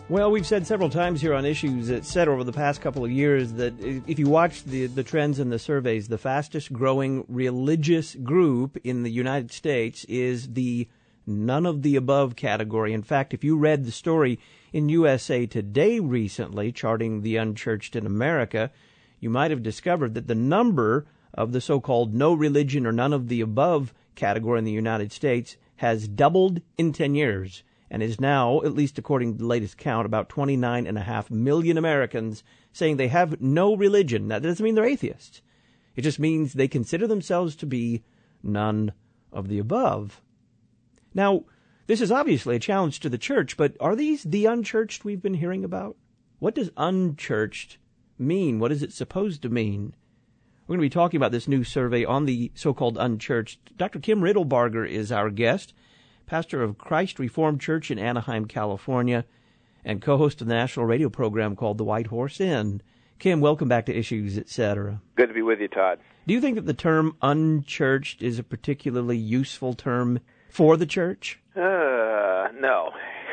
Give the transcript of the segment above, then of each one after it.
Well, we've said several times here on Issues Etc. over the past couple of years that if you watch the trends in the surveys, the fastest growing religious group in the United States is the none of the above category. In fact, if you read the story in USA Today recently, charting the unchurched in America, you might have discovered that the number of the so-called no religion or none of the above category in the United States has doubled in 10 years. And is now, at least according to the latest count, about 29.5 million Americans saying they have no religion. Now, that doesn't mean they're atheists. It just means they consider themselves to be none of the above. Now, this is obviously a challenge to the church, but are these the unchurched we've been hearing about? What does unchurched mean? What is it supposed to mean? We're going to be talking about this new survey on the so-called unchurched. Dr. Kim Riddlebarger is our guest, pastor of Christ Reformed Church in Anaheim, California, and co-host of the national radio program called The White Horse Inn. Kim, welcome back to Issues, Etc. Good to be with you, Todd. Do you think that the term unchurched is a particularly useful term for the church? No.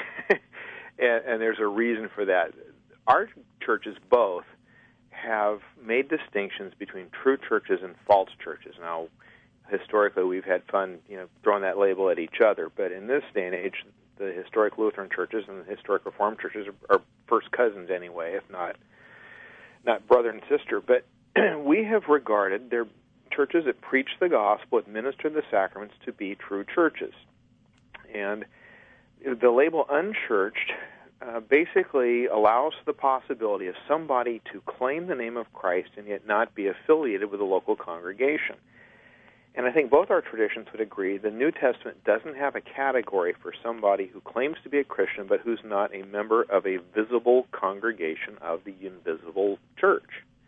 and there's a reason for that. Our churches both have made distinctions between true churches and false churches. Now, historically, we've had fun, throwing that label at each other. But in this day and age, the historic Lutheran churches and the historic Reformed churches are first cousins anyway, if not brother and sister. But we have regarded their churches that preach the gospel, administer the sacraments, to be true churches. And the label unchurched basically allows the possibility of somebody to claim the name of Christ and yet not be affiliated with a local congregation. And I think both our traditions would agree the New Testament doesn't have a category for somebody who claims to be a Christian but who's not a member of a visible congregation of the invisible church.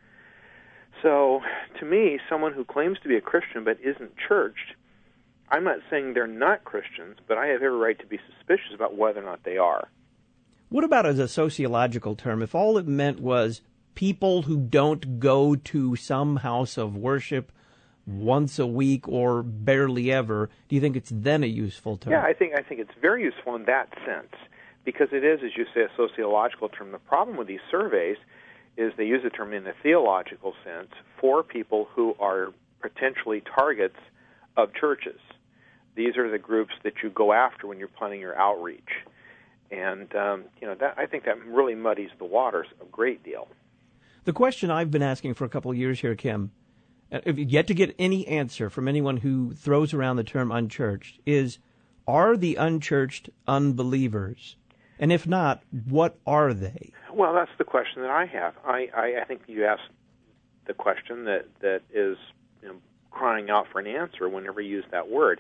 So, to me, someone who claims to be a Christian but isn't churched, I'm not saying they're not Christians, but I have every right to be suspicious about whether or not they are. What about as a sociological term? If all it meant was people who don't go to some house of worship once a week or barely ever, do you think it's then a useful term? Yeah, I think it's very useful in that sense, because it is, as you say, a sociological term. The problem with these surveys is they use the term in a theological sense for people who are potentially targets of churches. These are the groups that you go after when you're planning your outreach. And, I think that really muddies the waters a great deal. The question I've been asking for a couple of years here, Kim, if you yet to get any answer from anyone who throws around the term unchurched, is, are the unchurched unbelievers? And if not, what are they? Well, that's the question that I have. I think you asked the question that is crying out for an answer whenever you use that word.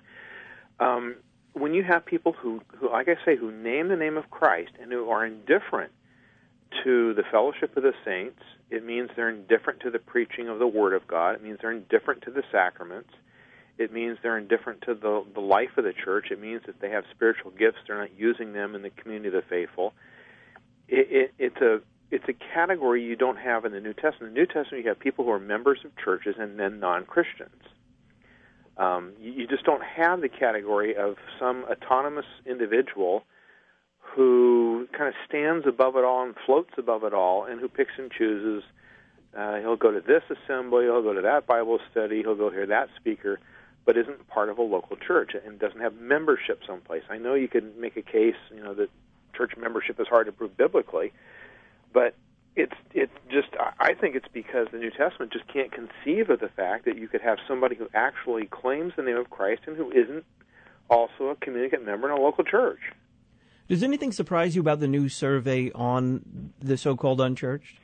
When you have people who, like I say, who name the name of Christ and who are indifferent to the fellowship of the saints, it means they're indifferent to the preaching of the Word of God. It means they're indifferent to the sacraments. It means they're indifferent to the life of the church. It means that they have spiritual gifts. They're not using them in the community of the faithful. It's a category you don't have in the New Testament. In the New Testament, you have people who are members of churches and then non-Christians. You just don't have the category of some autonomous individual who kind of stands above it all and floats above it all and who picks and chooses. He'll go to this assembly, he'll go to that Bible study, he'll go hear that speaker, but isn't part of a local church and doesn't have membership someplace. I know you can make a case, that church membership is hard to prove biblically, but it's just, I think it's because the New Testament just can't conceive of the fact that you could have somebody who actually claims the name of Christ and who isn't also a communicant member in a local church. Does anything surprise you about the new survey on the so-called unchurched?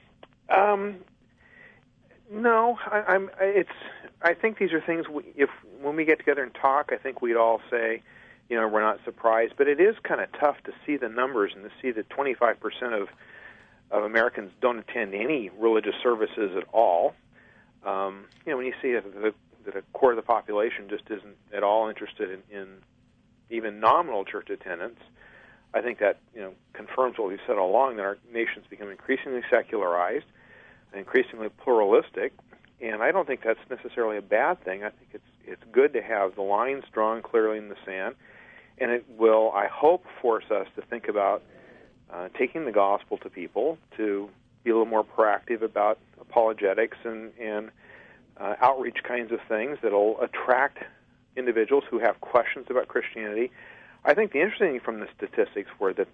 No, I think these are things. When we get together and talk, I think we'd all say, we're not surprised. But it is kind of tough to see the numbers and to see that 25% of Americans don't attend any religious services at all. When you see that a quarter of the population just isn't at all interested in even nominal church attendance, I think that confirms what we've said all along, that our nation's become increasingly secularized, increasingly pluralistic, and I don't think that's necessarily a bad thing. I think it's good to have the lines drawn clearly in the sand, and it will, I hope, force us to think about taking the gospel to people, to be a little more proactive about apologetics and outreach kinds of things that'll attract individuals who have questions about Christianity. I think the interesting thing from the statistics were that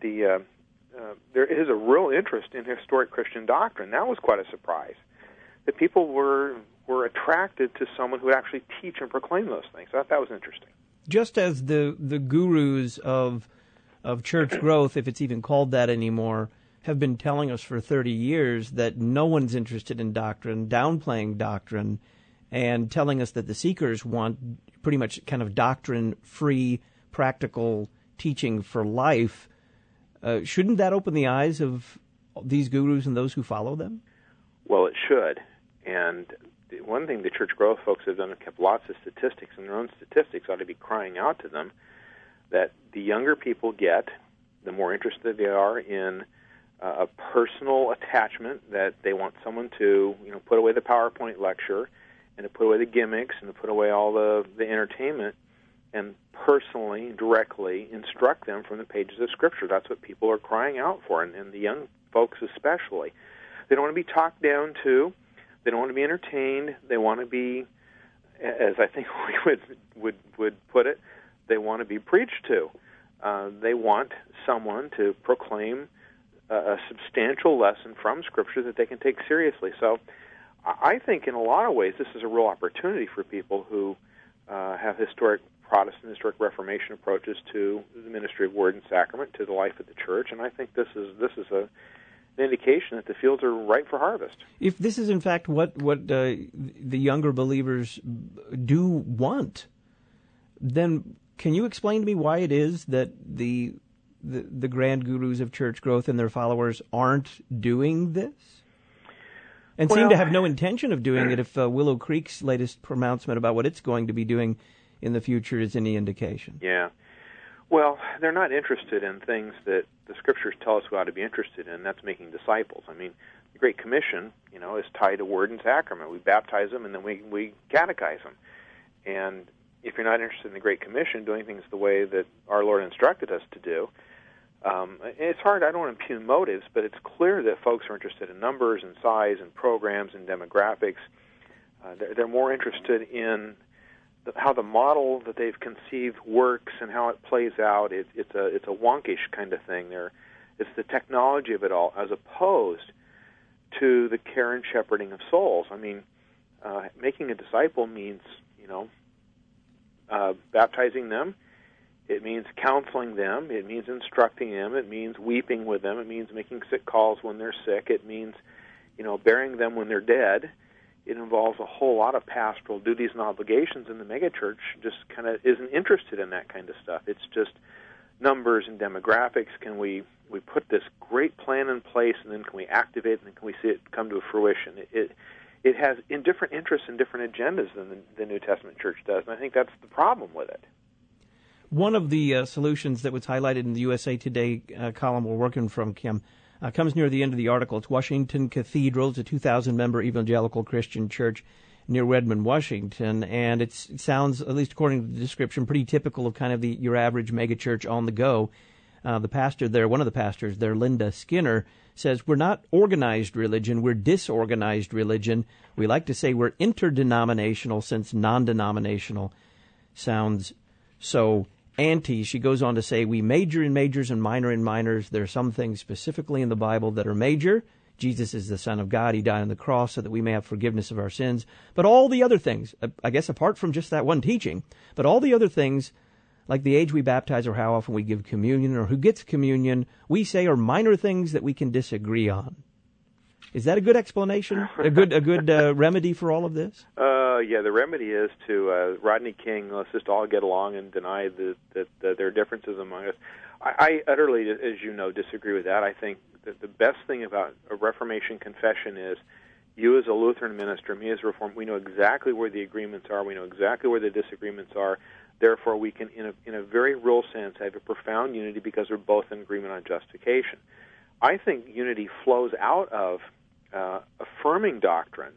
there is a real interest in historic Christian doctrine. That was quite a surprise, that people were attracted to someone who would actually teach and proclaim those things. I thought that was interesting. Just as the gurus of church growth, if it's even called that anymore, have been telling us for 30 years that no one's interested in doctrine, downplaying doctrine, and telling us that the seekers want pretty much kind of doctrine-free, practical teaching for life. Shouldn't that open the eyes of these gurus and those who follow them? Well, it should. And one thing the church growth folks have done is kept lots of statistics, and their own statistics ought to be crying out to them that the younger people get, the more interested they are in a personal attachment, that they want someone to, put away the PowerPoint lecture and to put away the gimmicks and to put away all the entertainment and personally, directly instruct them from the pages of Scripture. That's what people are crying out for, and the young folks especially. They don't want to be talked down to. They don't want to be entertained. They want to be, as I think we would put it, they want to be preached to. They want someone to proclaim a substantial lesson from Scripture that they can take seriously. So I think in a lot of ways this is a real opportunity for people who have historic Protestant, historic Reformation approaches to the ministry of Word and Sacrament, to the life of the Church, and I think this is an indication that the fields are ripe for harvest. If this is in fact what the younger believers do want, then can you explain to me why it is that the grand gurus of church growth and their followers aren't doing this? And seem to have no intention of doing it if Willow Creek's latest pronouncement about what it's going to be doing in the future is any indication. Yeah. Well, they're not interested in things that the Scriptures tell us we ought to be interested in. That's making disciples. I mean, the Great Commission, is tied to Word and Sacrament. We baptize them, and then we catechize them. And if you're not interested in the Great Commission, doing things the way that our Lord instructed us to do, it's hard. I don't want to impugn motives, but it's clear that folks are interested in numbers and size and programs and demographics. They're more interested in how the model that they've conceived works and how it plays out. It's a wonkish kind of thing. It's the technology of it all, as opposed to the care and shepherding of souls. I mean, making a disciple means, baptizing them. It means counseling them. It means instructing them. It means weeping with them. It means making sick calls when they're sick. It means, burying them when they're dead. It involves a whole lot of pastoral duties and obligations, and the megachurch just kind of isn't interested in that kind of stuff. It's just numbers and demographics. Can we put this great plan in place, and then can we activate it, and then can we see it come to fruition? It has in different interests and different agendas than the New Testament church does, and I think that's the problem with it. One of the solutions that was highlighted in the USA Today column we're working from, Kim, comes near the end of the article. It's Washington Cathedral. It's a 2,000-member evangelical Christian church near Redmond, Washington, and it sounds, at least according to the description, pretty typical of kind of your average megachurch on the go. The pastor there, one of the pastors there, Linda Skinner, says, "We're not organized religion, we're disorganized religion. We like to say we're interdenominational, since non-denominational sounds so anti." She goes on to say, "We major in majors and minor in minors. There are some things specifically in the Bible that are major. Jesus is the Son of God. He died on the cross so that we may have forgiveness of our sins. But all the other things, I guess apart from just that one teaching, but all the other things, like the age we baptize or how often we give communion or who gets communion, we say are minor things that we can disagree on." Is that a good explanation? A good remedy for all of this? Yeah, the remedy is to Rodney King, let's just all get along and deny that there are differences among us. I utterly, as you know, disagree with that. I think that the best thing about a Reformation confession is you as a Lutheran minister, me as a Reformed, we know exactly where the agreements are. We know exactly where the disagreements are. Therefore, we can, in a very real sense, have a profound unity because we're both in agreement on justification. I think unity flows out of affirming doctrine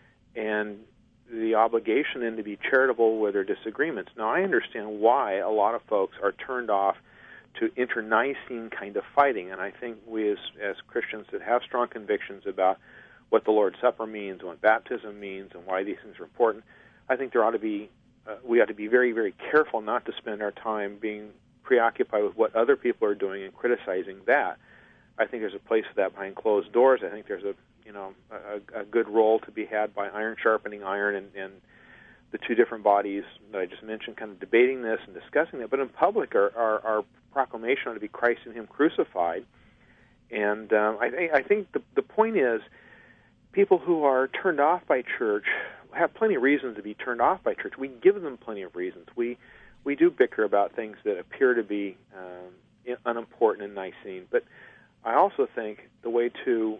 and the obligation then to be charitable with their disagreements. Now, I understand why a lot of folks are turned off internecine kind of fighting. And I think we as Christians that have strong convictions about what the Lord's Supper means, what baptism means, and why these things are important, I think we ought to be very, very careful not to spend our time being preoccupied with what other people are doing and criticizing that. I think there's a place for that behind closed doors. I think there's a good role to be had by iron sharpening iron, and the two different bodies that I just mentioned kind of debating this and discussing that. But in public, our proclamation ought to be Christ and Him crucified. And I think the point is, people who are turned off by church have plenty of reasons to be turned off by church. We give them plenty of reasons. We do bicker about things that appear to be unimportant and Nicene. But I also think the way to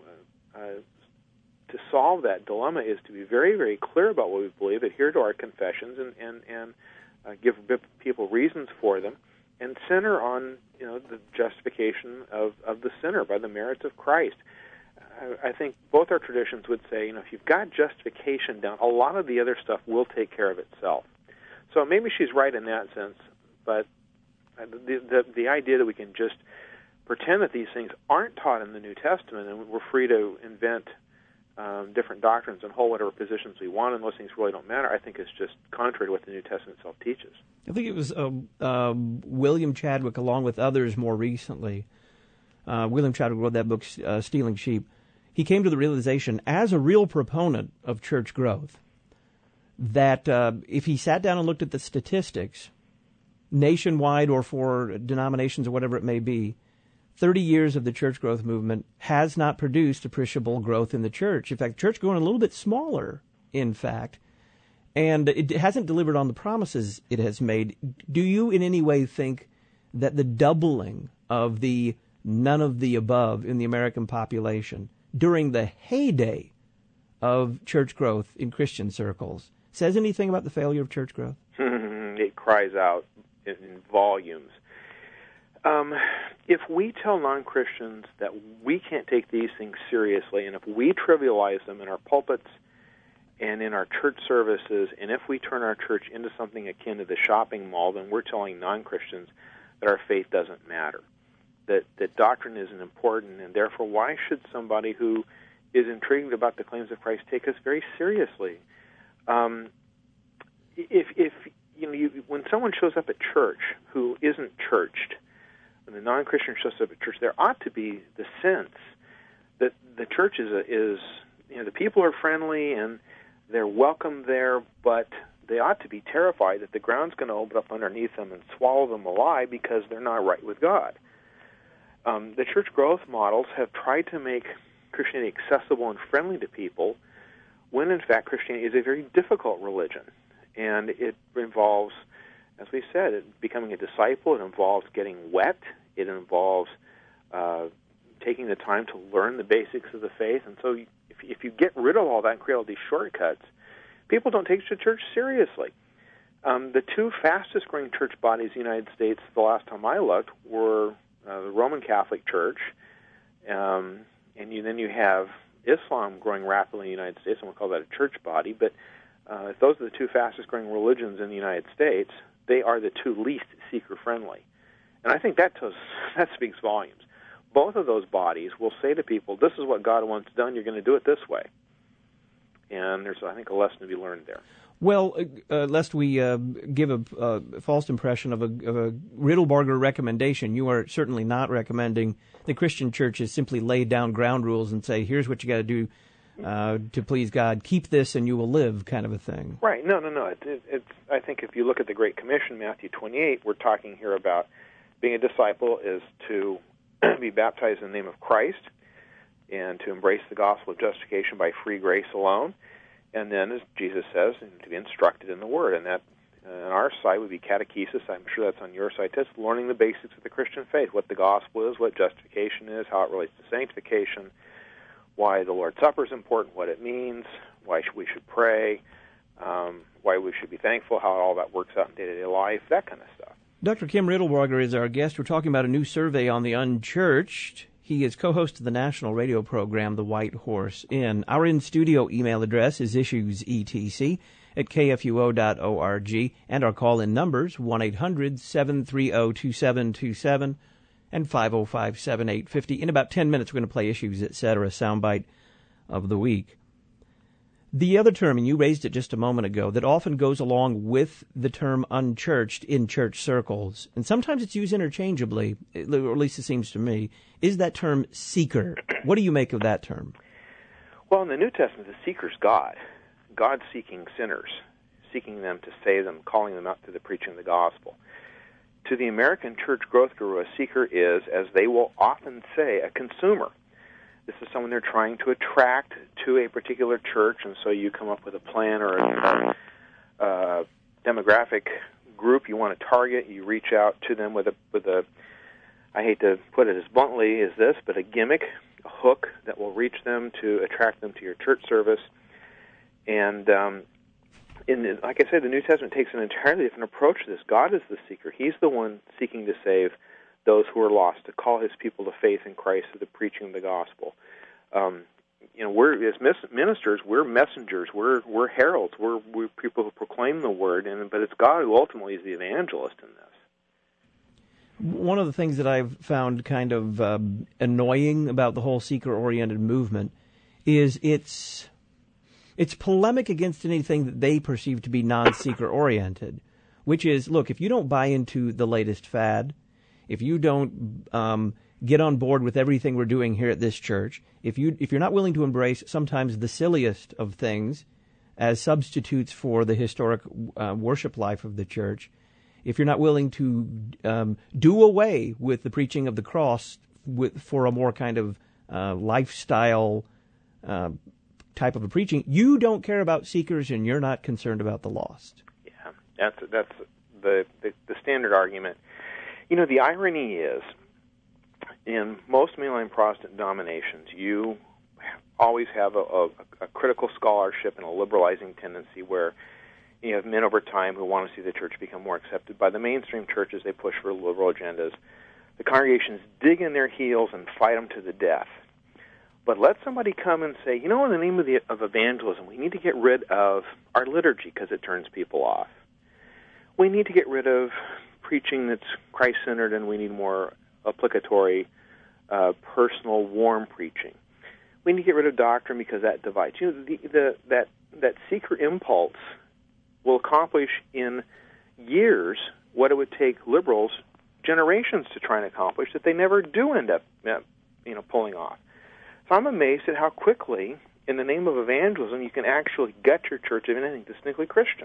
solve that dilemma is to be very, very clear about what we believe, adhere to our confessions, and give people reasons for them, and center on the justification of the sinner by the merits of Christ. I think both our traditions would say, if you've got justification down, a lot of the other stuff will take care of itself. So maybe she's right in that sense, but the idea that we can just pretend that these things aren't taught in the New Testament and we're free to invent different doctrines and hold whatever positions we want, and those things really don't matter, I think is just contrary to what the New Testament itself teaches. I think it was William Chadwick, along with others more recently. William Chadwick wrote that book, Stealing Sheep. He came to the realization, as a real proponent of church growth, that if he sat down and looked at the statistics, nationwide or for denominations or whatever it may be, 30 years of the church growth movement has not produced appreciable growth in the church. In fact, the church growing a little bit smaller, in fact, and it hasn't delivered on the promises it has made. Do you in any way think that the doubling of the none of the above in the American population during the heyday of church growth in Christian circles says anything about the failure of church growth? It cries out in volumes. If we tell non-Christians that we can't take these things seriously, and if we trivialize them in our pulpits and in our church services, and if we turn our church into something akin to the shopping mall, then we're telling non-Christians that our faith doesn't matter, that doctrine isn't important, and therefore why should somebody who is intrigued about the claims of Christ take us very seriously? When someone shows up at church who isn't churched, when the non-Christian shows up at church, there ought to be the sense that the church is the people are friendly and they're welcome there, but they ought to be terrified that the ground's going to open up underneath them and swallow them alive because they're not right with God. The church growth models have tried to make Christianity accessible and friendly to people when, in fact, Christianity is a very difficult religion. And it involves, as we said, becoming a disciple. It involves getting wet. It involves taking the time to learn the basics of the faith. And so if you get rid of all that and create all these shortcuts, people don't take the church seriously. The two fastest-growing church bodies in the United States the last time I looked were the Roman Catholic Church, and then you have Islam growing rapidly in the United States. I won't call that a church body, but if those are the two fastest-growing religions in the United States, they are the two least seeker-friendly. And I think that speaks volumes. Both of those bodies will say to people, this is what God wants done, you're going to do it this way. And there's, I think, a lesson to be learned there. Well, lest we give a false impression of a Riddlebarger recommendation, you are certainly not recommending the Christian churches simply lay down ground rules and say, here's what you got to do to please God, keep this and you will live, kind of a thing. Right. No. It's. I think if you look at the Great Commission, Matthew 28, we're talking here about being a disciple is to be baptized in the name of Christ and to embrace the gospel of justification by free grace alone. And then, as Jesus says, to be instructed in the Word. And that, on our side, would be catechesis. I'm sure that's on your side. That's learning the basics of the Christian faith, what the gospel is, what justification is, how it relates to sanctification, why the Lord's Supper is important, what it means, why we should pray, why we should be thankful, how all that works out in day-to-day life, that kind of stuff. Dr. Kim Riddlebarger is our guest. We're talking about a new survey on the unchurched. He is co-host of the national radio program, The White Horse Inn. Our in-studio email address is issuesetc at kfuo.org, and our call-in numbers, 1-800-730-2727 and 505-7850. In about 10 minutes, we're going to play Issues, Etc., soundbite of the week. The other term, and you raised it just a moment ago, that often goes along with the term unchurched in church circles, and sometimes it's used interchangeably, or at least it seems to me, is that term seeker. What do you make of that term? Well, in the New Testament, the seeker's God. God seeking sinners, seeking them to save them, calling them out to the preaching of the gospel. To the American church growth guru, a seeker is, as they will often say, a consumer. This is someone they're trying to attract to a particular church, and so you come up with a plan or a demographic group you want to target. You reach out to them with a I hate to put it as bluntly as this, but a gimmick, a hook that will reach them to attract them to your church service. And like I said, the New Testament takes an entirely different approach to this. God is the seeker. He's the one seeking to save those who are lost, to call his people to faith in Christ through the preaching of the gospel. We're as ministers, we're messengers, we're heralds, we're people who proclaim the word, but it's God who ultimately is the evangelist in this. One of the things that I've found kind of annoying about the whole seeker-oriented movement is it's polemic against anything that they perceive to be non-seeker-oriented, which is, look, if you don't buy into the latest fad, if you don't get on board with everything we're doing here at this church, if you're not willing to embrace sometimes the silliest of things as substitutes for the historic worship life of the church, if you're not willing to do away with the preaching of the cross for a more kind of lifestyle type of a preaching, you don't care about seekers and you're not concerned about the lost. Yeah, that's the standard argument. The irony is, in most mainline Protestant denominations, you always have a critical scholarship and a liberalizing tendency where you have men over time who want to see the church become more accepted by the mainstream churches. They push for liberal agendas. The congregations dig in their heels and fight them to the death. But let somebody come and say, in the name of evangelism, we need to get rid of our liturgy because it turns people off. We need to get rid of preaching that's Christ-centered, and we need more applicatory, personal, warm preaching. We need to get rid of doctrine because that divides. That seeker impulse will accomplish in years what it would take liberals generations to try and accomplish that they never do end up pulling off. So I'm amazed at how quickly, in the name of evangelism, you can actually gut your church of anything distinctly Christian.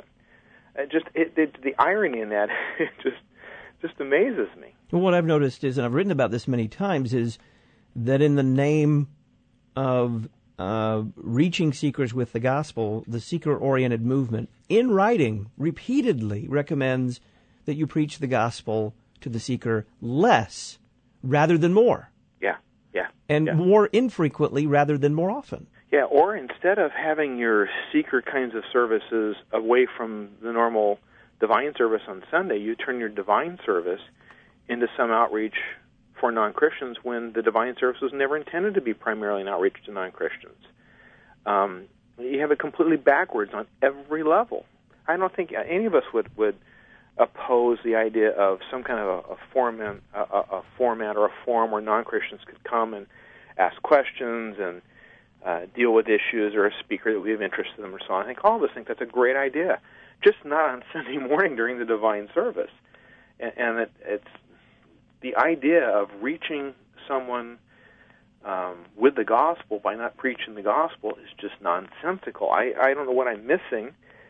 The irony in that just amazes me. Well, what I've noticed is, and I've written about this many times, is that in the name of reaching seekers with the gospel, the seeker-oriented movement, in writing, repeatedly recommends that you preach the gospel to the seeker less rather than more. Yeah. And more infrequently rather than more often. Yeah, or instead of having your seeker kinds of services away from the normal divine service on Sunday, you turn your divine service into some outreach for non-Christians when the divine service was never intended to be primarily an outreach to non-Christians. You have it completely backwards on every level. I don't think any of us would oppose the idea of some kind of a format or a forum where non-Christians could come and ask questions and deal with issues, or a speaker that we have interest in them or so on. I think all of us think that's a great idea, just not on Sunday morning during the divine service. And it's the idea of reaching someone with the gospel by not preaching the gospel is just nonsensical. I don't know what I'm missing.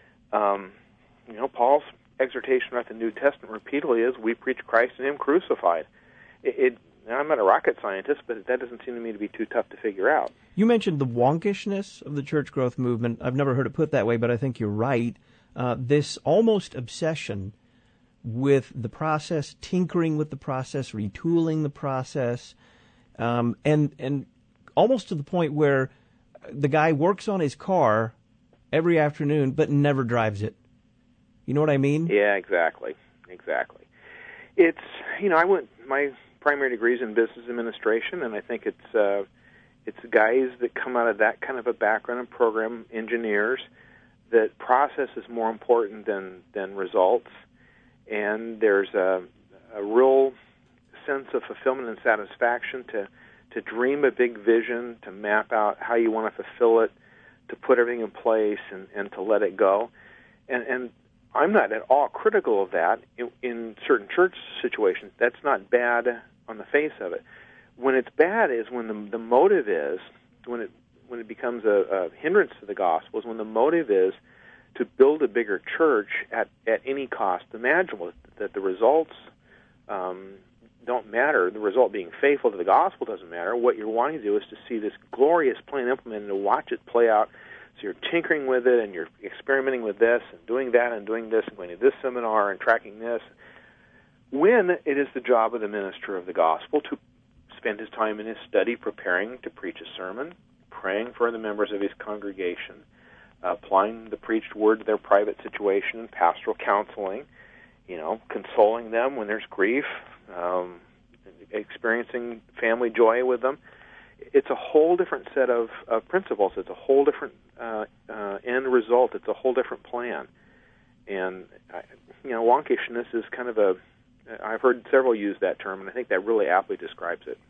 Paul's exhortation about the New Testament repeatedly is, we preach Christ and Him crucified. I'm not a rocket scientist, but that doesn't seem to me to be too tough to figure out. You mentioned the wonkishness of the church growth movement. I've never heard it put that way, but I think you're right. This almost obsession with the process, tinkering with the process, retooling the process, and almost to the point where the guy works on his car every afternoon but never drives it. You know what I mean? Yeah, exactly. It's, my primary degree is in business administration, and I think it's guys that come out of that kind of a background and program, engineers, that process is more important than results, and there's a real sense of fulfillment and satisfaction to dream a big vision, to map out how you want to fulfill it, to put everything in place and to let it go. And I'm not at all critical of that in certain church situations. That's not bad on the face of it. When it's bad is when the motive is, when it becomes a hindrance to the gospel, is when the motive is to build a bigger church at any cost imaginable, that the results don't matter. The result being faithful to the gospel doesn't matter. What you're wanting to do is to see this glorious plan implemented and to watch it play out. So you're tinkering with it and you're experimenting with this and doing that and doing this and going to this seminar and tracking this. When it is the job of the minister of the gospel to spend his time in his study preparing to preach a sermon, praying for the members of his congregation, applying the preached word to their private situation and pastoral counseling, consoling them when there's grief, experiencing family joy with them. It's a whole different set of principles. It's a whole different end result. It's a whole different plan. And, wonkishness is kind of I've heard several use that term, and I think that really aptly describes it.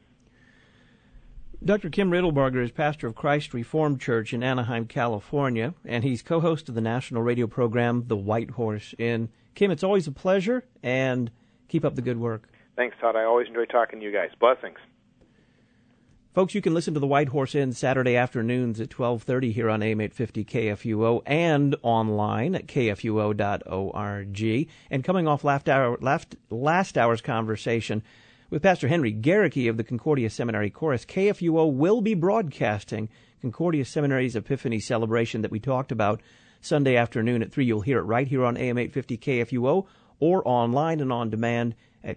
Dr. Kim Riddlebarger is pastor of Christ Reformed Church in Anaheim, California, and he's co-host of the national radio program, The White Horse Inn. Kim, it's always a pleasure, and keep up the good work. Thanks, Todd. I always enjoy talking to you guys. Blessings. Folks, you can listen to The White Horse Inn Saturday afternoons at 12:30 here on AM 850 KFUO and online at kfuo.org. And coming off last hour's conversation with Pastor Henry Garricky of the Concordia Seminary Chorus, KFUO will be broadcasting Concordia Seminary's Epiphany celebration that we talked about Sunday afternoon at 3. You'll hear it right here on AM 850 KFUO or online and on demand at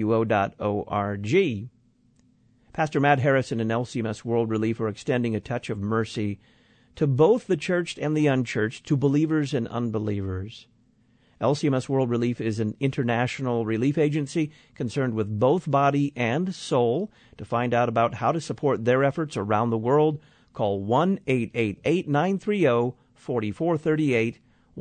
kfuo.org. Pastor Matt Harrison and LCMS World Relief are extending a touch of mercy to both the churched and the unchurched, to believers and unbelievers. LCMS World Relief is an international relief agency concerned with both body and soul. To find out about how to support their efforts around the world, call 1-888-930-4438,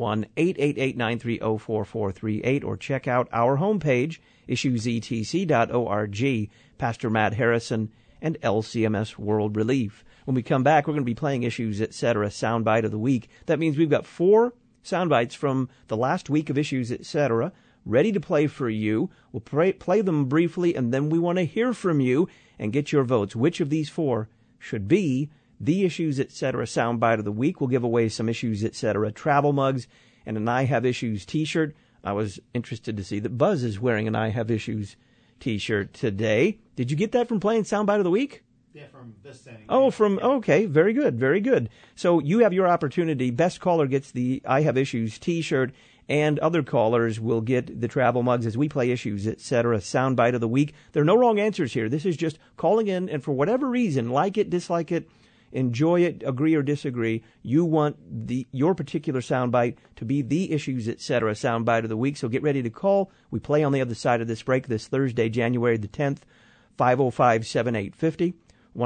1-888-930-4438, or check out our homepage, issuesetc.org. Pastor Matt Harrison and LCMS World Relief. When we come back, we're going to be playing Issues, Etc. Soundbite of the Week. That means we've got 4 soundbites from the last week of Issues, Etc. ready to play for you. We'll play them briefly, and then we want to hear from you and get your votes. Which of these 4 should be the Issues, Etc. Soundbite of the Week? We'll give away some Issues, Etc. travel mugs and an I Have Issues t-shirt. I was interested to see that Buzz is wearing an I Have Issues t-shirt today. Did you get that from playing Soundbite of the Week? Yeah, from this thing. Okay, very good, very good. So you have your opportunity. Best caller gets the I Have Issues t-shirt, and other callers will get the travel mugs as we play Issues, Etc. Soundbite of the Week. There are no wrong answers here. This is just calling in, and for whatever reason, like it, dislike it, enjoy it, agree or disagree, you want your particular soundbite to be the Issues, Etc. Soundbite of the Week. So get ready to call. We play on the other side of this break this Thursday, January the 10th, 505-7850,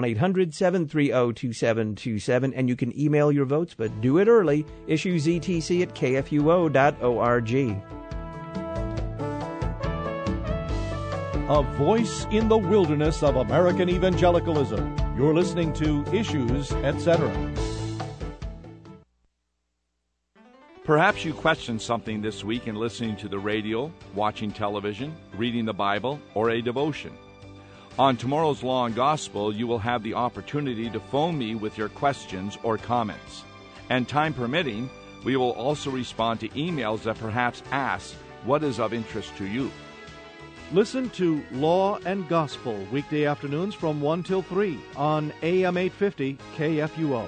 1-800-730-2727, and you can email your votes, but do it early, issuesetc@kfuo.org. A voice in the wilderness of American evangelicalism. You're listening to Issues, Etc. Perhaps you questioned something this week in listening to the radio, watching television, reading the Bible, or a devotion. On tomorrow's Law and Gospel, you will have the opportunity to phone me with your questions or comments. And time permitting, we will also respond to emails that perhaps ask what is of interest to you. Listen to Law and Gospel weekday afternoons from 1 till 3 on AM 850 KFUO.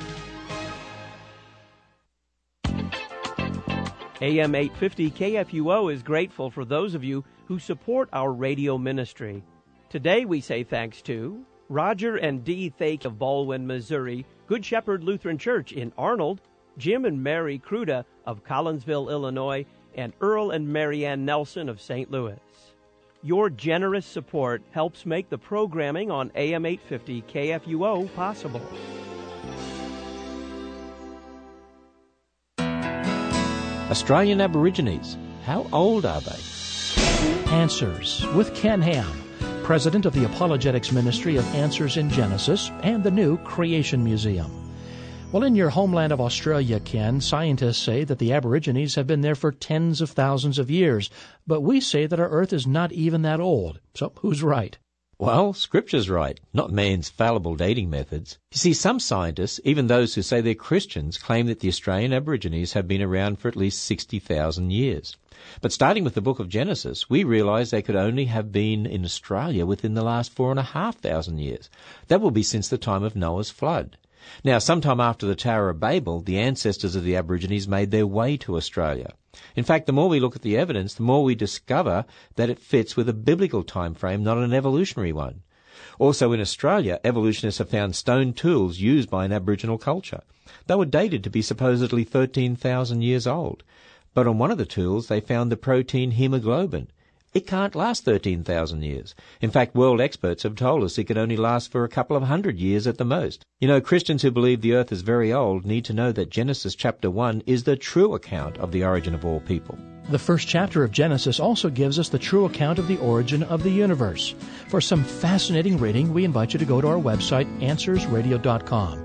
AM 850 KFUO is grateful for those of you who support our radio ministry. Today we say thanks to Roger and Dee Thake of Baldwin, Missouri, Good Shepherd Lutheran Church in Arnold, Jim and Mary Kruda of Collinsville, Illinois, and Earl and Marianne Nelson of St. Louis. Your generous support helps make the programming on AM 850 KFUO possible. Australian Aborigines, how old are they? Answers with Ken Ham, president of the Apologetics Ministry of Answers in Genesis and the new Creation Museum. Well, in your homeland of Australia, Ken, scientists say that the Aborigines have been there for tens of thousands of years, but we say that our Earth is not even that old. So who's right? Well, Scripture's right, not man's fallible dating methods. You see, some scientists, even those who say they're Christians, claim that the Australian Aborigines have been around for at least 60,000 years. But starting with the book of Genesis, we realize they could only have been in Australia within the last 4,500 years. That will be since the time of Noah's flood. Now, sometime after the Tower of Babel, the ancestors of the Aborigines made their way to Australia. In fact, the more we look at the evidence, the more we discover that it fits with a biblical time frame, not an evolutionary one. Also in Australia, evolutionists have found stone tools used by an Aboriginal culture. They were dated to be supposedly 13,000 years old. But on one of the tools, they found the protein hemoglobin. It can't last 13,000 years. In fact, world experts have told us it can only last for a couple of hundred years at the most. You know, Christians who believe the earth is very old need to know that Genesis chapter 1 is the true account of the origin of all people. The first chapter of Genesis also gives us the true account of the origin of the universe. For some fascinating reading, we invite you to go to our website, AnswersRadio.com.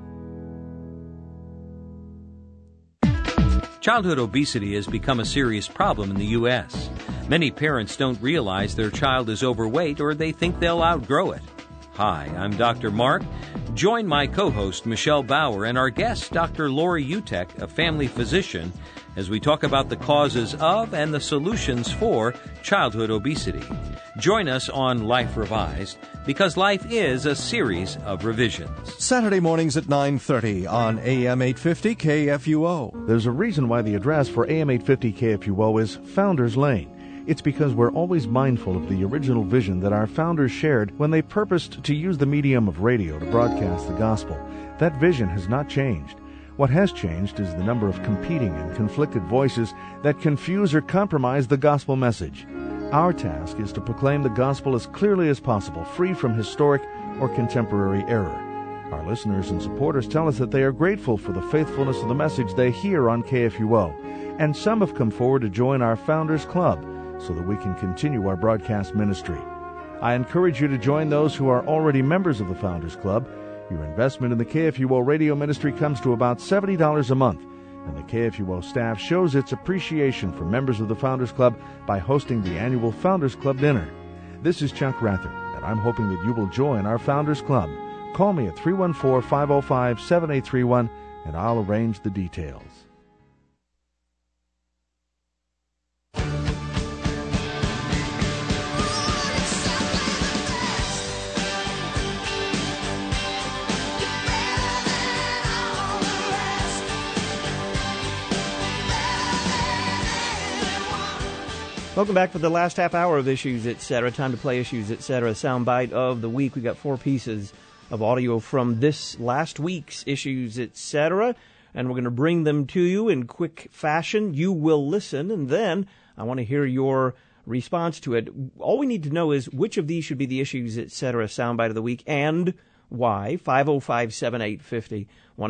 Childhood obesity has become a serious problem in the U.S. Many parents don't realize their child is overweight or they think they'll outgrow it. Hi, I'm Dr. Mark. Join my co-host Michelle Bauer and our guest, Dr. Lori Utek, a family physician, as we talk about the causes of and the solutions for childhood obesity. Join us on Life Revised, because life is a series of revisions. Saturday mornings at 9:30 on AM 850 KFUO. There's a reason why the address for AM 850 KFUO is Founders Lane. It's because we're always mindful of the original vision that our founders shared when they purposed to use the medium of radio to broadcast the gospel. That vision has not changed. What has changed is the number of competing and conflicted voices that confuse or compromise the gospel message. Our task is to proclaim the gospel as clearly as possible, free from historic or contemporary error. Our listeners and supporters tell us that they are grateful for the faithfulness of the message they hear on KFUO, and some have come forward to join our Founders Club so that we can continue our broadcast ministry. I encourage you to join those who are already members of the Founders Club. Your investment in the KFUO radio ministry comes to about $70 a month, and the KFUO staff shows its appreciation for members of the Founders Club by hosting the annual Founders Club dinner. This is Chuck Rather, and I'm hoping that you will join our Founders Club. Call me at 314-505-7831, and I'll arrange the details. Welcome back for the last half hour of Issues, Etc. Time to play Issues, Etc. Soundbite of the week. We got 4 pieces of audio from this last week's Issues, Etc., and we're going to bring them to you in quick fashion. You will listen, and then I want to hear your response to it. All we need to know is which of these should be the Issues, Etc. soundbite of the week and why. 505-7850,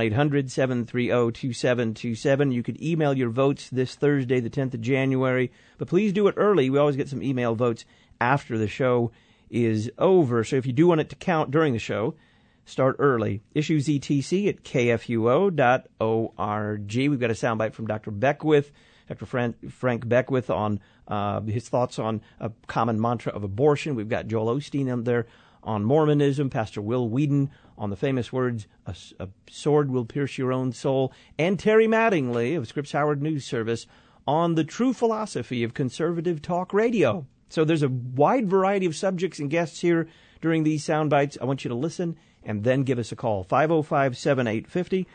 1-800-730-2727. You could email your votes this Thursday, the 10th of January, but please do it early. We always get some email votes after the show is over. So if you do want it to count during the show, start early. Issues ETC at kfuo.org. We've got a soundbite from Dr. Beckwith, Dr. Frank Beckwith, on his thoughts on a common mantra of abortion. We've got Joel Osteen in there on Mormonism, Pastor Will Whedon on the famous words, a sword will pierce your own soul, and Terry Mattingly of Scripps Howard News Service on the true philosophy of conservative talk radio. So there's a wide variety of subjects and guests here during these sound bites. I want you to listen and then give us a call. 505-7850,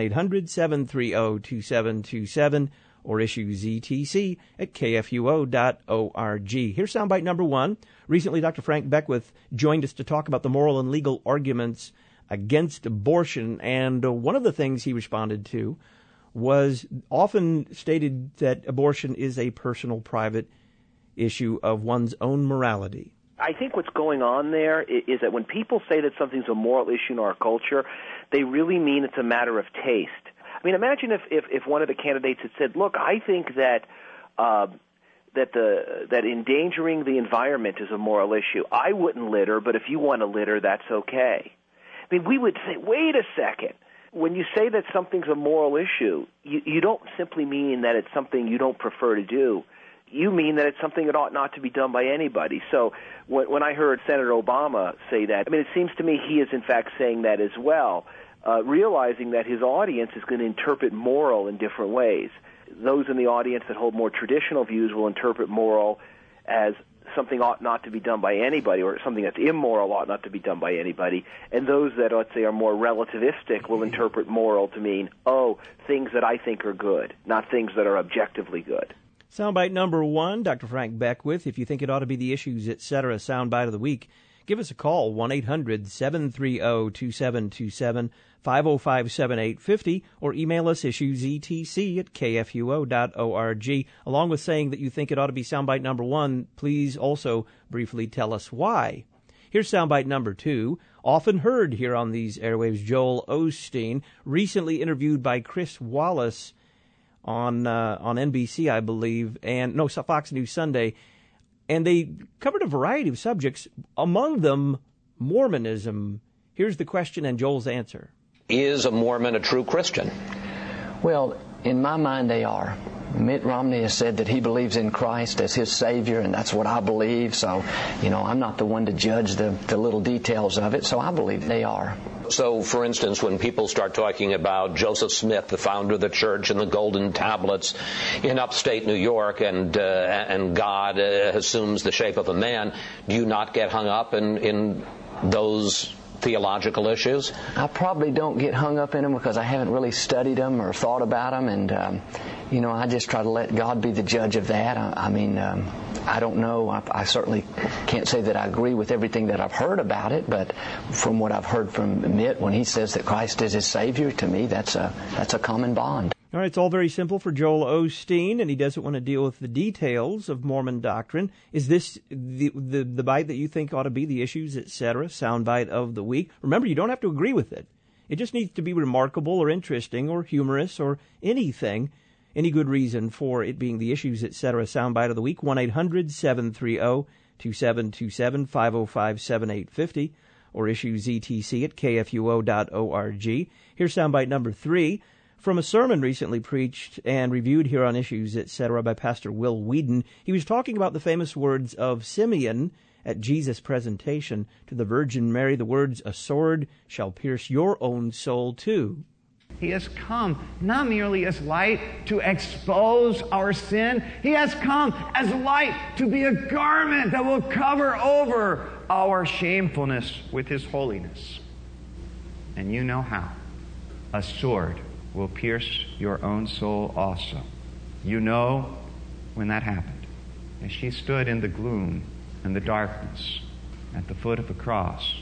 1-800-730-2727, or Issues ETC at kfuo.org. Here's soundbite number 1. Recently, Dr. Frank Beckwith joined us to talk about the moral and legal arguments against abortion, and one of the things he responded to was often stated that abortion is a personal, private issue of one's own morality. I think what's going on there is that when people say that something's a moral issue in our culture, they really mean it's a matter of taste. I mean, imagine if one of the candidates had said, "Look, I think that that endangering the environment is a moral issue. I wouldn't litter, but if you want to litter, that's okay." I mean, we would say, "Wait a second. When you say that something's a moral issue, you don't simply mean that it's something you don't prefer to do. You mean that it's something that ought not to be done by anybody." So when I heard Senator Obama say that, I mean, it seems to me he is in fact saying that as well, realizing that his audience is going to interpret moral in different ways. Those in the audience that hold more traditional views will interpret moral as something ought not to be done by anybody, or something that's immoral ought not to be done by anybody. And those that, let's say, are more relativistic will interpret moral to mean, things that I think are good, not things that are objectively good. Soundbite number 1, Dr. Frank Beckwith. If you think it ought to be the issues, etc., soundbite of the week, give us a call, 1-800-730-2727, 505-7850, or email us issuesetc@kfuo.org. Along with saying that you think it ought to be soundbite number 1, please also briefly tell us why. Here's soundbite number 2, often heard here on these airwaves, Joel Osteen, recently interviewed by Chris Wallace on NBC, I believe, Fox News Sunday, and they covered a variety of subjects, among them Mormonism. Here's the question and Joel's answer. Is a Mormon a true Christian? Well, in my mind, they are. Mitt Romney has said that he believes in Christ as his Savior, and that's what I believe. So, I'm not the one to judge the little details of it, so I believe they are. So, for instance, when people start talking about Joseph Smith, the founder of the church, and the golden tablets in upstate New York, and God assumes the shape of a man, do you not get hung up in those theological issues? I probably don't get hung up in them because I haven't really studied them or thought about them, and I just try to let God be the judge of that. I don't know. I certainly can't say that I agree with everything that I've heard about it, but from what I've heard from Mitt, when he says that Christ is his Savior, to me that's a common bond. All right, it's all very simple for Joel Osteen, and he doesn't want to deal with the details of Mormon doctrine. Is this the bite that you think ought to be the issues, etc., soundbite of the week? Remember, you don't have to agree with it. It just needs to be remarkable or interesting or humorous or anything, any good reason for it being the issues, etc., soundbite of the week. 1-800-730-2727, 505-7850, or issuesetc@kfuo.org. Here's soundbite number 3. From a sermon recently preached and reviewed here on Issues, etc., by Pastor Will Whedon. He was talking about the famous words of Simeon at Jesus' presentation to the Virgin Mary, the words, "A sword shall pierce your own soul too." He has come not merely as light to expose our sin. He has come as light to be a garment that will cover over our shamefulness with His holiness. And you know how. A sword will pierce your own soul also. You know when that happened. As she stood in the gloom and the darkness at the foot of the cross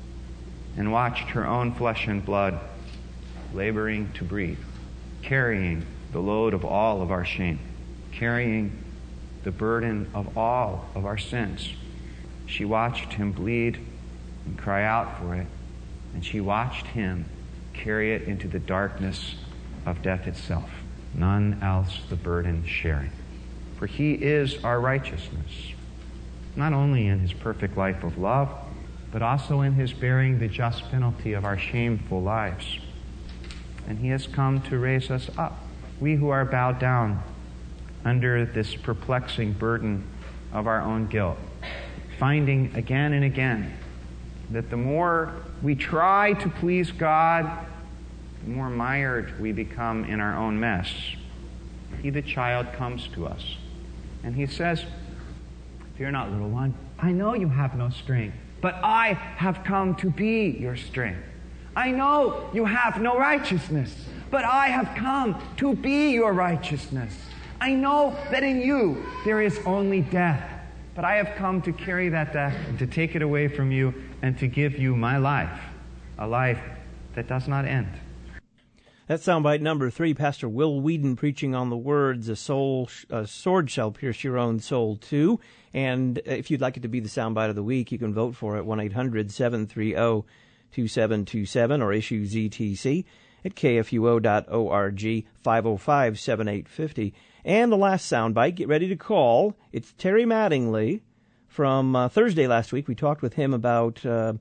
and watched her own flesh and blood laboring to breathe, carrying the load of all of our shame, carrying the burden of all of our sins. She watched Him bleed and cry out for it, and she watched Him carry it into the darkness of death itself, none else the burden sharing. For He is our righteousness, not only in His perfect life of love, but also in His bearing the just penalty of our shameful lives. And He has come to raise us up, we who are bowed down under this perplexing burden of our own guilt, finding again and again that the more we try to please God, the more mired we become in our own mess. He, the child, comes to us, and He says, "Fear not, little one. I know you have no strength, but I have come to be your strength. I know you have no righteousness, but I have come to be your righteousness. I know that in you there is only death, but I have come to carry that death and to take it away from you and to give you my life, a life that does not end." That's soundbite number 3, Pastor Will Whedon preaching on the words, a sword shall pierce your own soul too. And if you'd like it to be the soundbite of the week, you can vote for it, 1-800-730-2727 or issuesetc at kfuo.org, 505-7850. And the last soundbite, get ready to call. It's Terry Mattingly from Thursday last week. We talked with him about the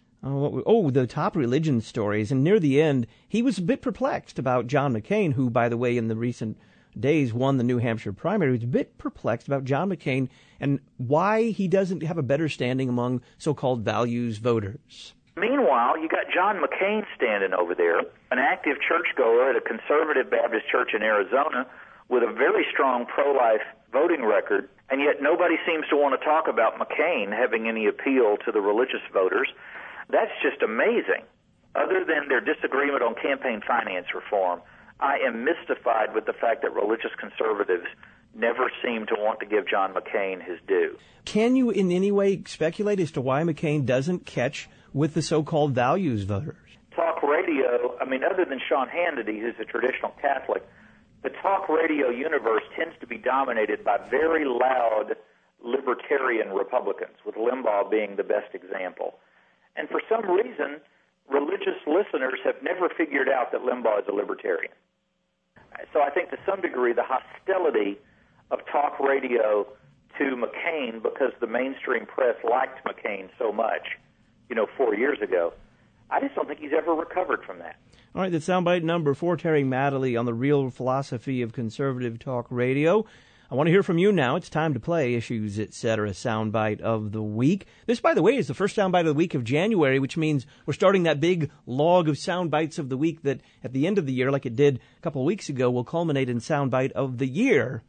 top religion stories. And near the end, he was a bit perplexed about John McCain, who, by the way, in the recent days won the New Hampshire primary. He was a bit perplexed about John McCain and why he doesn't have a better standing among so-called values voters. Meanwhile, you got John McCain standing over there, an active churchgoer at a conservative Baptist church in Arizona with a very strong pro-life voting record, and yet nobody seems to want to talk about McCain having any appeal to the religious voters. That's just amazing. Other than their disagreement on campaign finance reform, I am mystified with the fact that religious conservatives never seem to want to give John McCain his due. Can you in any way speculate as to why McCain doesn't catch with the so-called values voters? Talk radio, other than Sean Hannity, who's a traditional Catholic, the talk radio universe tends to be dominated by very loud libertarian Republicans, with Limbaugh being the best example. And for some reason, religious listeners have never figured out that Limbaugh is a libertarian. So I think to some degree the hostility of talk radio to McCain, because the mainstream press liked McCain so much, 4 years ago, I just don't think he's ever recovered from that. All right, that's soundbite number 4, Terry Mattingly on the real philosophy of conservative talk radio. I want to hear from you now. It's time to play Issues, Etc. Soundbite of the Week. This, by the way, is the first soundbite of the week of January, which means we're starting that big log of soundbites of the week that at the end of the year, like it did a couple of weeks ago, will culminate in Soundbite of the Year.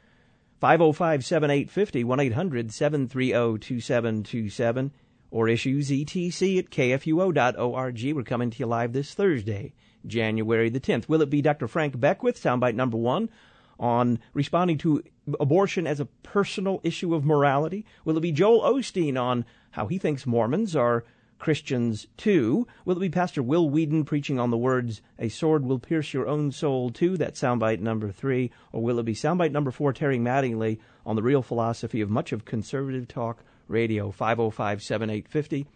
505-7850, 1-800-730-2727, or Issues, etc. at kfuo.org. We're coming to you live this Thursday, January the 10th. Will it be Dr. Frank Beckwith, soundbite number 1, on responding to abortion as a personal issue of morality? Will it be Joel Osteen on how he thinks Mormons are Christians too? Will it be Pastor Will Whedon preaching on the words, "A sword will pierce your own soul too"? That's soundbite number 3. Or will it be soundbite number 4, Terry Mattingly on the real philosophy of much of conservative talk radio? 505-7850,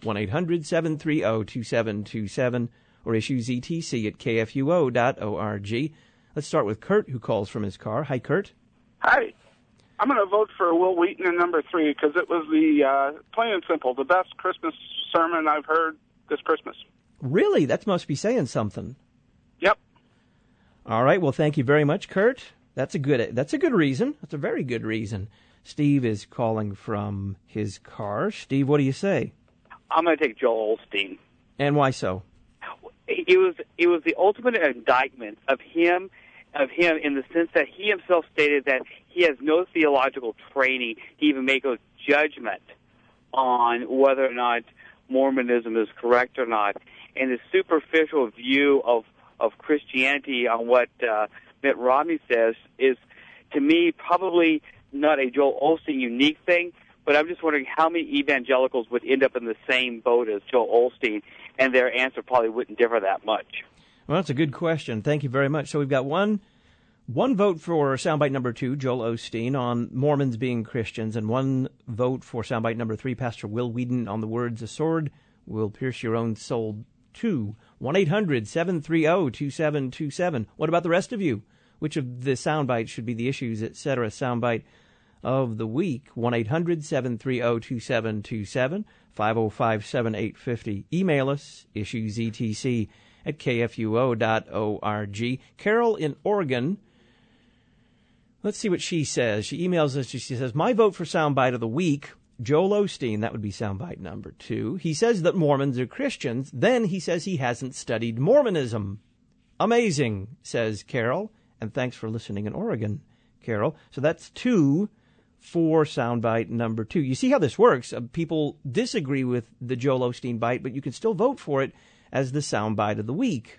1-800-730-2727, or Issues, etc. at kfuo.org. Let's start with Kurt, who calls from his car. Hi, Kurt. Hi. I'm going to vote for Will Wheaton in number 3 because it was plain and simple, the best Christmas sermon I've heard this Christmas. Really? That must be saying something. Yep. All right. Well, thank you very much, Kurt. That's a good reason. That's a very good reason. Steve is calling from his car. Steve, what do you say? I'm going to take Joel Osteen. And why so? It was the ultimate indictment of him in the sense that he himself stated that he has no theological training to even make a judgment on whether or not Mormonism is correct or not. And the superficial view of Christianity on what Mitt Romney says is, to me, probably not a Joel Osteen unique thing, but I'm just wondering how many evangelicals would end up in the same boat as Joel Osteen, and their answer probably wouldn't differ that much. Well, that's a good question. Thank you very much. So we've got one vote for soundbite number 2, Joel Osteen, on Mormons being Christians, and one vote for soundbite number 3, Pastor Will Whedon, on the words, "A sword will pierce your own soul too." 1-800-730-2727. What about the rest of you? Which of the soundbites should be the Issues, etc. soundbite of the week? 1-800-730-2727, 505-7850. Email us, Issues, etc. at kfuo.org. Carol in Oregon, let's see what she says. She emails us. She says, my vote for soundbite of the week, Joel Osteen. That would be soundbite number 2. He says that Mormons are Christians. Then he says he hasn't studied Mormonism. Amazing, says Carol. And thanks for listening in Oregon, Carol. So that's 2 for soundbite number 2. You see how this works. People disagree with the Joel Osteen bite, but you can still vote for it as the soundbite of the week.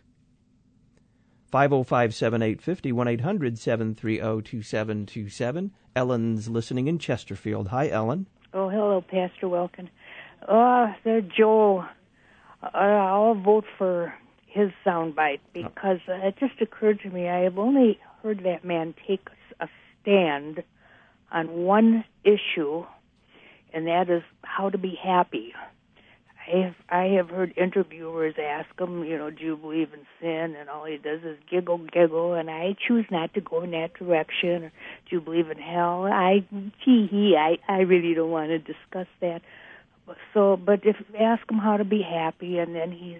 505-7850, 1-800-730-2727. Ellen's listening in Chesterfield. Hi, Ellen. Oh, hello, Pastor Wilkin. Joel, I'll vote for his soundbite because it just occurred to me I have only heard that man take a stand on one issue, and that is how to be happy. I have heard interviewers ask him, do you believe in sin? And all he does is giggle, and I choose not to go in that direction. Or, do you believe in hell? I really don't want to discuss that. So, but if you ask him how to be happy, and then he's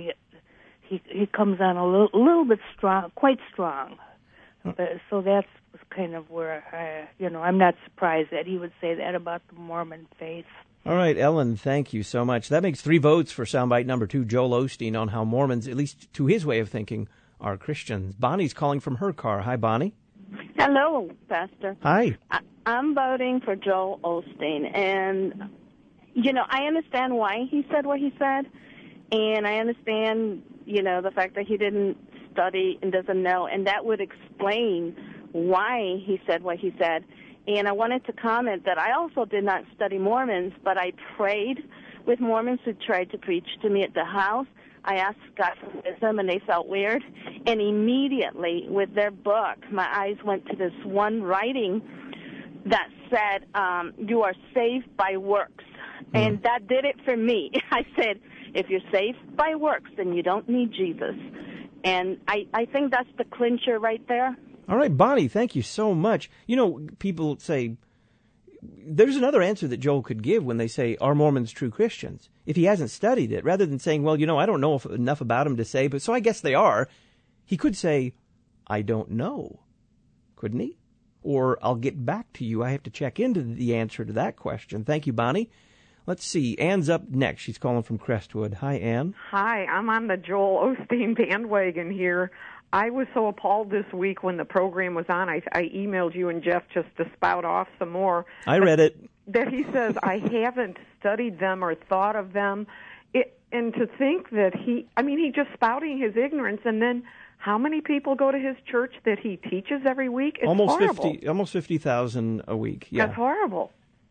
he comes on a little bit strong, quite strong. So that's kind of where, I'm not surprised that he would say that about the Mormon faith. All right, Ellen, thank you so much. That makes 3 votes for soundbite number 2, Joel Osteen, on how Mormons, at least to his way of thinking, are Christians. Bonnie's calling from her car. Hi, Bonnie. Hello, Pastor. Hi. I'm voting for Joel Osteen, and, I understand why he said what he said, and I understand, the fact that he didn't study and doesn't know, and that would explain why he said what he said. And I wanted to comment that I also did not study Mormons, but I prayed with Mormons who tried to preach to me at the house. I asked God for wisdom, and they felt weird. And immediately, with their book, my eyes went to this one writing that said, you are saved by works. And that did it for me. I said, if you're saved by works, then you don't need Jesus. And I think that's the clincher right there. All right, Bonnie, thank you so much. People say, there's another answer that Joel could give when they say, are Mormons true Christians? If he hasn't studied it, rather than saying, well, I don't know enough about them to say, but so I guess they are, he could say, I don't know. Couldn't he? Or I'll get back to you. I have to check into the answer to that question. Thank you, Bonnie. Let's see. Anne's up next. She's calling from Crestwood. Hi, Anne. Hi, I'm on the Joel Osteen bandwagon here. I was so appalled this week when the program was on. I emailed you and Jeff just to spout off some more. I read it. That he says, I haven't studied them or thought of them. And to think that he just spouting his ignorance, and then how many people go to his church that he teaches every week? It's horrible. Almost 50,000 a week. Yeah. That's horrible.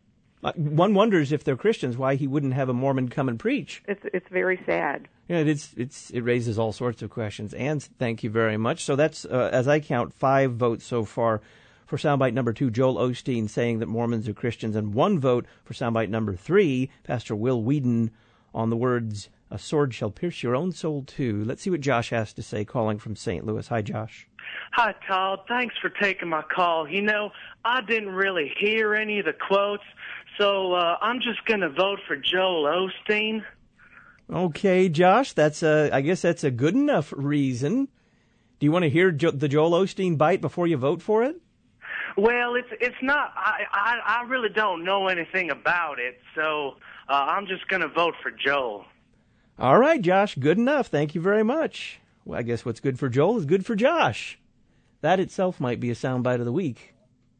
One wonders if they're Christians, why he wouldn't have a Mormon come and preach. It's very sad. Yeah, it raises all sorts of questions. Anne, thank you very much. So that's, as I count, 5 votes so far for soundbite number 2, Joel Osteen saying that Mormons are Christians, and 1 vote for soundbite number 3, Pastor Will Whedon, on the words, a sword shall pierce your own soul too. Let's see what Josh has to say, calling from St. Louis. Hi, Josh. Hi, Todd. Thanks for taking my call. I didn't really hear any of the quotes, so I'm just going to vote for Joel Osteen. Okay, Josh, I guess that's a good enough reason. Do you want to hear the Joel Osteen bite before you vote for it? Well, it's not. I really don't know anything about it, so I'm just going to vote for Joel. All right, Josh, good enough. Thank you very much. Well, I guess what's good for Joel is good for Josh. That itself might be a soundbite of the week.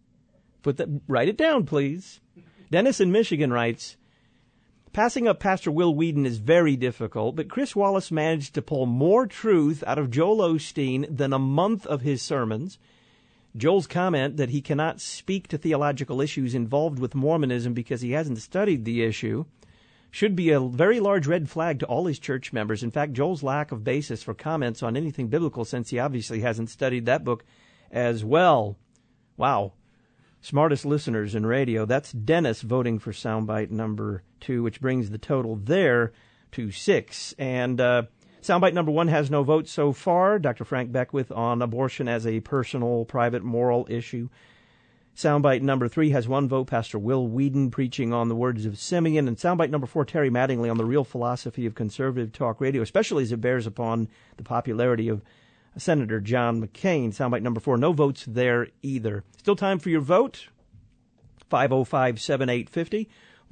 Write it down, please. Dennis in Michigan writes, passing up Pastor Will Whedon is very difficult, but Chris Wallace managed to pull more truth out of Joel Osteen than a month of his sermons. Joel's comment that he cannot speak to theological issues involved with Mormonism because he hasn't studied the issue should be a very large red flag to all his church members. In fact, Joel's lack of basis for comments on anything biblical, since he obviously hasn't studied that book as well. Wow. Smartest listeners in radio. That's Dennis voting for soundbite number 2, which brings the total there to 6. And soundbite number 1 has no votes so far. Dr. Frank Beckwith on abortion as a personal, private, moral issue. Soundbite number 3 has 1 vote, Pastor Will Whedon preaching on the words of Simeon. And soundbite number 4, Terry Mattingly on the real philosophy of conservative talk radio, especially as it bears upon the popularity of Senator John McCain. Soundbite number 4, no votes there either. Still time for your vote. 505-7850,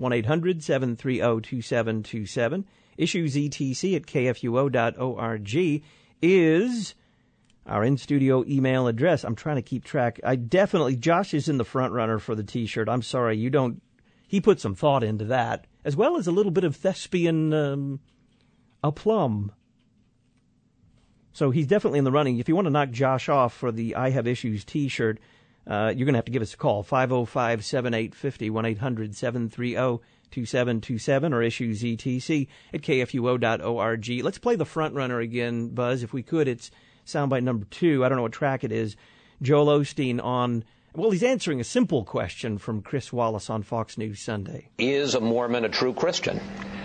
1-800-730-2727. Issues etc at kfuo.org is our in-studio email address. I'm trying to keep track. Josh is in the front runner for the T-shirt. I'm sorry, you don't. He put some thought into that, as well as a little bit of thespian aplomb. So he's definitely in the running. If you want to knock Josh off for the I Have Issues T-shirt, you're going to have to give us a call, 505-7850, 1-800-730-2727, or issues etc at kfuo.org. Let's play the front runner again, Buzz, if we could. It's soundbite number 2. I don't know what track it is. Joel Osteen on, well, he's answering a simple question from Chris Wallace on Fox News Sunday. Is a Mormon a true Christian?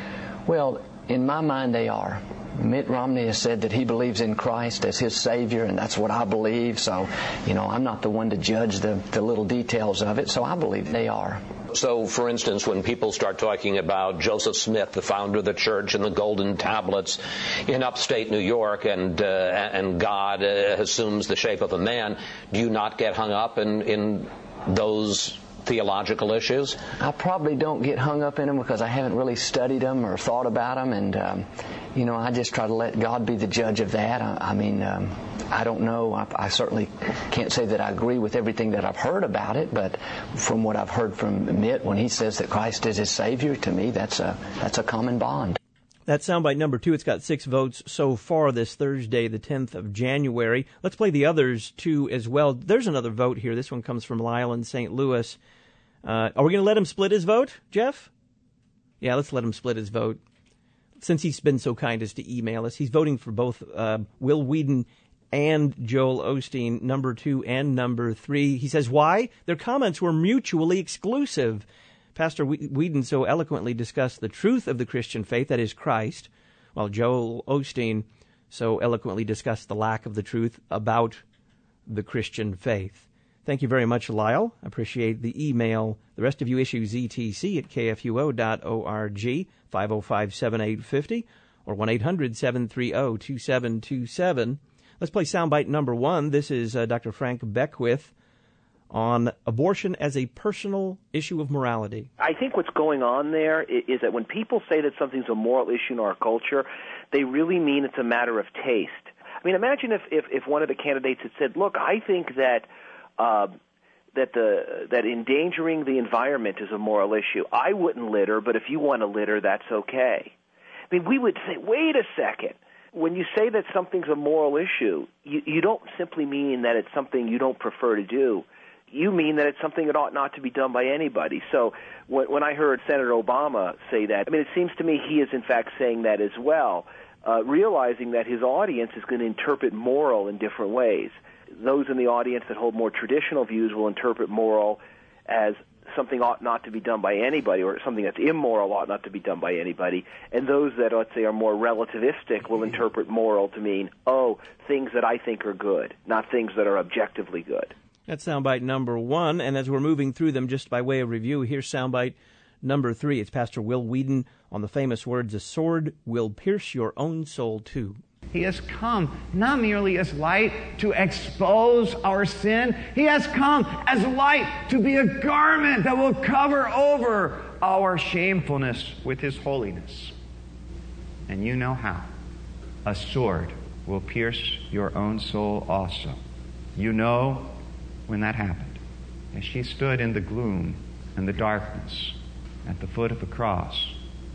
Well, in my mind, they are. Mitt Romney has said that he believes in Christ as his Savior, and that's what I believe. So, I'm not the one to judge the little details of it, so I believe they are. So, for instance, when people start talking about Joseph Smith, the founder of the church, and the golden tablets in upstate New York, and God assumes the shape of a man, do you not get hung up in those theological issues? I probably don't get hung up in them because I haven't really studied them or thought about them, and I just try to let God be the judge of that. I don't know. I certainly can't say that I agree with everything that I've heard about it, but from what I've heard from Mitt, when he says that Christ is his Savior, to me that's a common bond. That's soundbite number 2. It's got 6 votes so far this Thursday, the 10th of January. Let's play the others, too, as well. There's another vote here. This one comes from Lyle in St. Louis. Are we going to let him split his vote, Jeff? Yeah, let's let him split his vote. Since he's been so kind as to email us, he's voting for both Will Wheaton and Joel Osteen, number 2 and number 3. He says, why? Their comments were mutually exclusive. Pastor Whedon so eloquently discussed the truth of the Christian faith, that is Christ, while Joel Osteen so eloquently discussed the lack of the truth about the Christian faith. Thank you very much, Lyle. I appreciate the email. The rest of you issue ZTC at kfuo.org, 505-7850, or 1-800-730-2727. Let's play soundbite number 1. This is Dr. Frank Beckwith on abortion as a personal issue of morality. I think what's going on there is that when people say that something's a moral issue in our culture, they really mean it's a matter of taste. I mean, imagine if one of the candidates had said, look, I think that endangering the environment is a moral issue. I wouldn't litter, but if you want to litter, that's okay. I mean, we would say, wait a second. When you say that something's a moral issue, you don't simply mean that it's something you don't prefer to do. You mean that it's something that ought not to be done by anybody. So when I heard Senator Obama say that, I mean, it seems to me he is in fact saying that as well, realizing that his audience is going to interpret moral in different ways. Those in the audience that hold more traditional views will interpret moral as something ought not to be done by anybody, or something that's immoral ought not to be done by anybody. And those that, let's say, are more relativistic will interpret moral to mean, things that I think are good, not things that are objectively good. That's soundbite number 1, and as we're moving through them, just by way of review, here's soundbite number 3. It's Pastor Will Wheaton on the famous words, "A sword will pierce your own soul too." He has come not merely as light to expose our sin. He has come as light to be a garment that will cover over our shamefulness with His holiness. And you know how. A sword will pierce your own soul also. You know when that happened. As she stood in the gloom and the darkness at the foot of the cross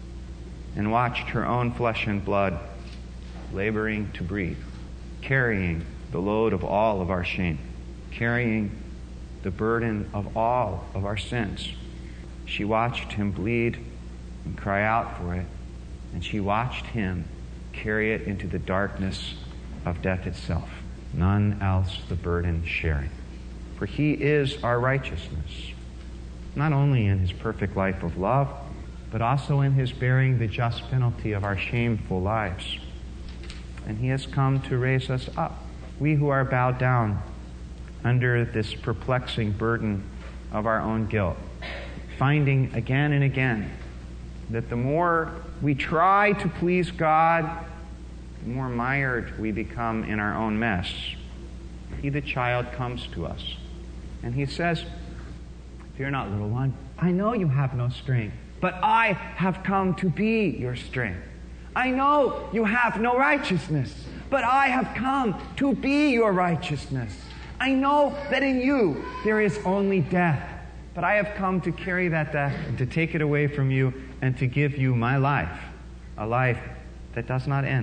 and watched her own flesh and blood laboring to breathe, carrying the load of all of our shame, carrying the burden of all of our sins. She watched Him bleed and cry out for it, and she watched Him carry it into the darkness of death itself. None else the burden sharing. For He is our righteousness, not only in His perfect life of love, but also in His bearing the just penalty of our shameful lives. And He has come to raise us up, we who are bowed down under this perplexing burden of our own guilt, finding again and again that the more we try to please God, the more mired we become in our own mess. He, the child, comes to us, and He says, "Fear not, little one. I know you have no strength, but I have come to be your strength. I know you have no righteousness, but I have come to be your righteousness. I know that in you there is only death, but I have come to carry that death and to take it away from you and to give you my life, a life that does not end."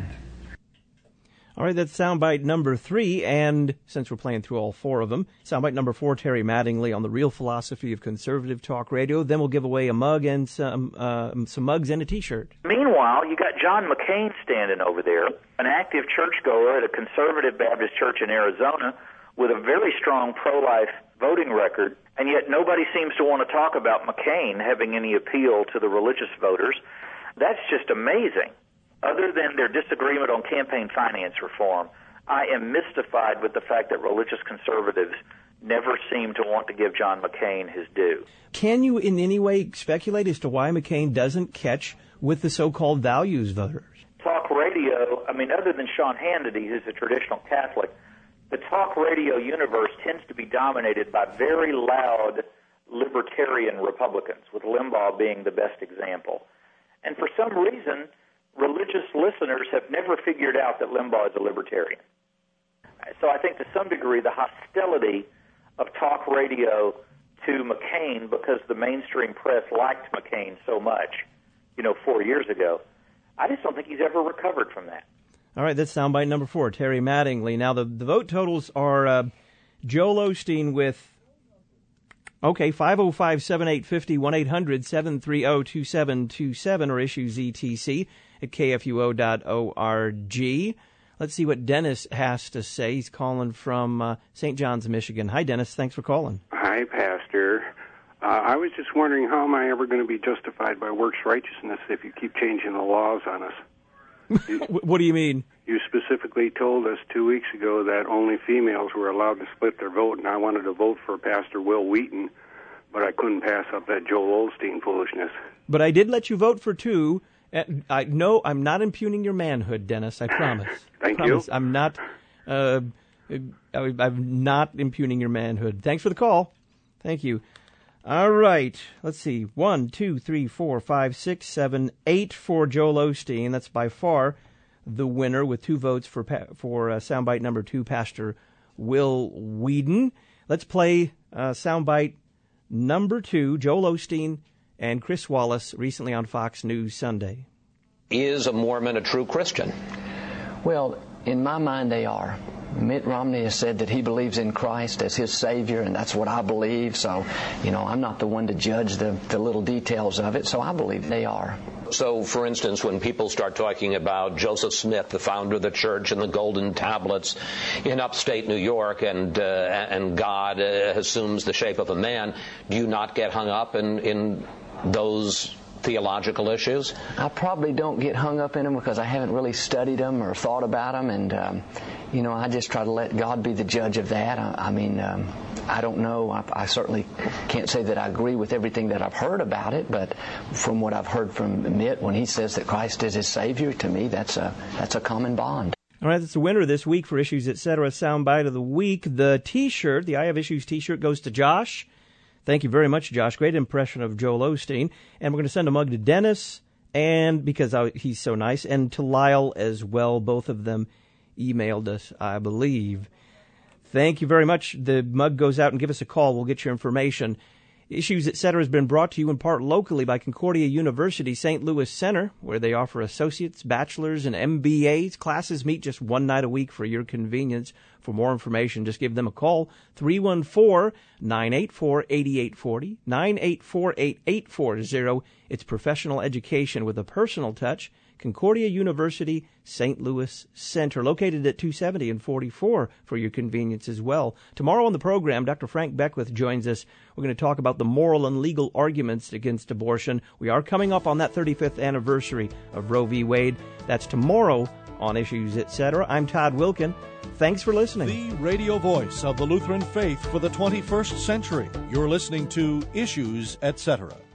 All right, that's soundbite number 3, and since we're playing through all 4 of them, soundbite number 4, Terry Mattingly on the real philosophy of conservative talk radio. Then we'll give away a mug and some mugs and a T-shirt. Meanwhile, you got John McCain standing over there, an active churchgoer at a conservative Baptist church in Arizona with a very strong pro-life voting record, and yet nobody seems to want to talk about McCain having any appeal to the religious voters. That's just amazing. Other than their disagreement on campaign finance reform, I am mystified with the fact that religious conservatives never seem to want to give John McCain his due. Can you in any way speculate as to why McCain doesn't catch with the so-called values voters? Talk radio, other than Sean Hannity, who's a traditional Catholic, the talk radio universe tends to be dominated by very loud libertarian Republicans, with Limbaugh being the best example. And for some reason, religious listeners have never figured out that Limbaugh is a libertarian. So I think to some degree the hostility of talk radio to McCain, because the mainstream press liked McCain so much, 4 years ago, I just don't think he's ever recovered from that. All right, that's soundbite number 4, Terry Mattingly. Now, the vote totals are Joel Osteen with, 505-7850, 1-800-730-2727, or issues ETC at kfuo.org. Let's see what Dennis has to say. He's calling from St. John's, Michigan. Hi, Dennis. Thanks for calling. Hi, Pastor. I was just wondering, how am I ever going to be justified by works righteousness if you keep changing the laws on us? What do you mean? You specifically told us 2 weeks ago that only females were allowed to split their vote, and I wanted to vote for Pastor Will Wheaton, but I couldn't pass up that Joel Osteen foolishness. But I did let you vote for 2. No, I'm not impugning your manhood, Dennis. I promise. Thank you. I'm not. I'm not impugning your manhood. Thanks for the call. Thank you. All right. Let's see. 1, 2, 3, 4, 5, 6, 7, 8 for Joel Osteen. That's by far the winner, with 2 votes for soundbite number 2, Pastor Will Wheaton. Let's play soundbite number 2, Joel Osteen and Chris Wallace, recently on Fox News Sunday. Is a Mormon a true Christian? Well, in my mind, they are. Mitt Romney has said that he believes in Christ as his Savior, and that's what I believe. So, I'm not the one to judge the little details of it, so I believe they are. So, for instance, when people start talking about Joseph Smith, the founder of the church, and the golden tablets in upstate New York, and God assumes the shape of a man, do you not get hung up in those theological issues? I probably don't get hung up in them because I haven't really studied them or thought about them, and I just try to let God be the judge of that. I don't know. I certainly can't say that I agree with everything that I've heard about it, but from what I've heard from Mitt, when he says that Christ is his Savior, to me that's a common bond. All right, that's the winner this week for Issues Etc. Soundbite of the Week. The T-shirt, the I Have Issues T-shirt, goes to Josh. Thank you very much, Josh. Great impression of Joel Osteen. And we're going to send a mug to Dennis, and because he's so nice, and to Lyle as well. Both of them emailed us, I believe. Thank you very much. The mug goes out, and give us a call. We'll get your information. Issues Etc. has been brought to you in part locally by Concordia University St. Louis Center, where they offer associates, bachelors, and MBAs. Classes meet just one night a week for your convenience. For more information, just give them a call, 314-984-8840, 984-8840. It's professional education with a personal touch. Concordia University St. Louis Center, located at 270 and 44 for your convenience as well. Tomorrow on the program, Dr. Frank Beckwith joins us. We're going to talk about the moral and legal arguments against abortion. We are coming up on that 35th anniversary of Roe v. Wade. That's tomorrow on Issues Etc. I'm Todd Wilkin. Thanks for listening. The radio voice of the Lutheran faith for the 21st century. You're listening to Issues Etc.